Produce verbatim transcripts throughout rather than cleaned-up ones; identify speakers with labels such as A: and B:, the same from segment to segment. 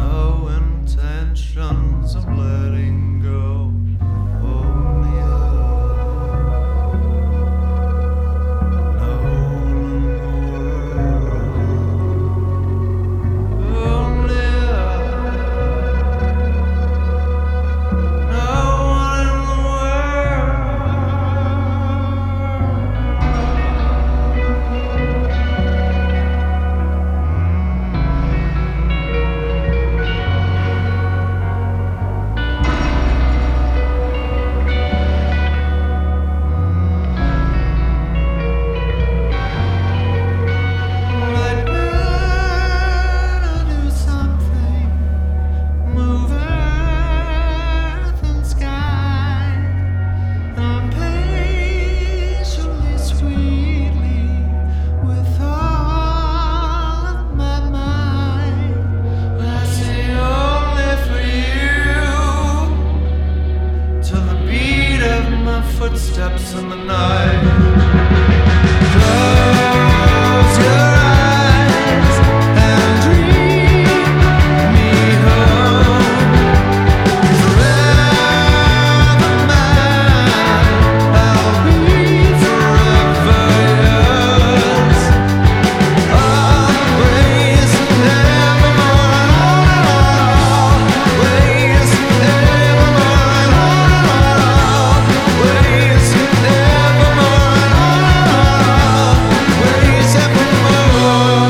A: no intentions of letting go. Only us, no one in the world. Only us, no one in the footsteps in the night. Close your eyes and dream me home. Forever mine, I'll be forever yours. Always and evermore, always and evermore, always and evermore, always evermore.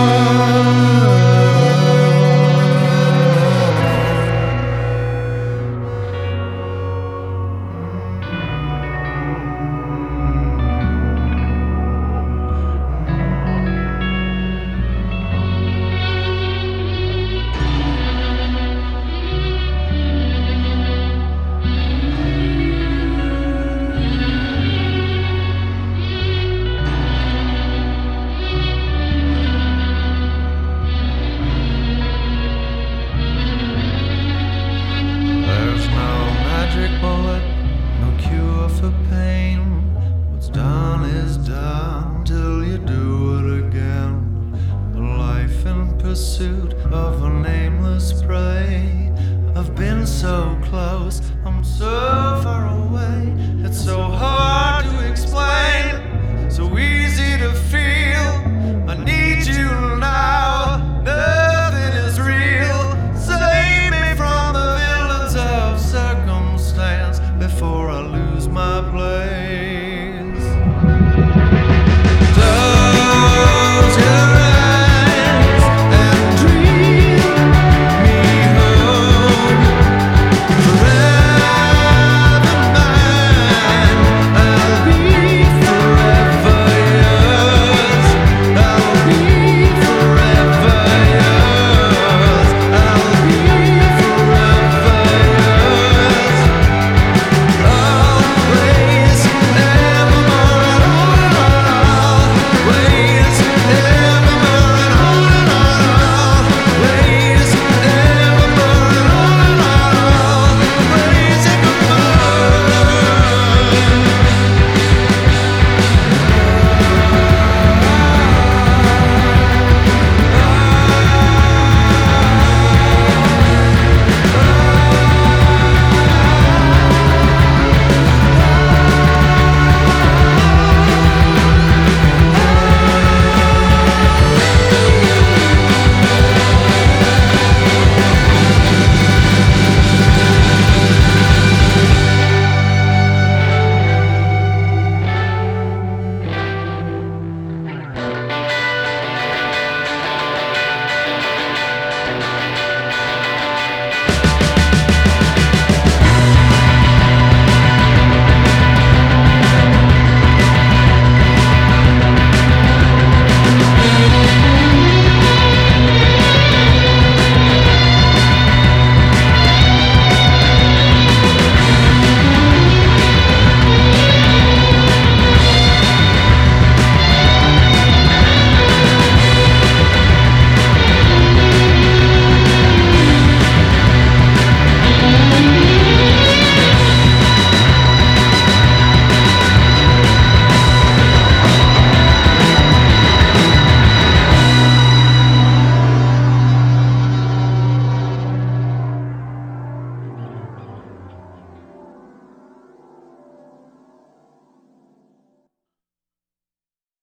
A: There's no magic bullet, no cure for pain. What's done is done till you do it again. A life in pursuit of a nameless prey. I've been so close, I'm so far away. It's so hard to explain, so easy to feel.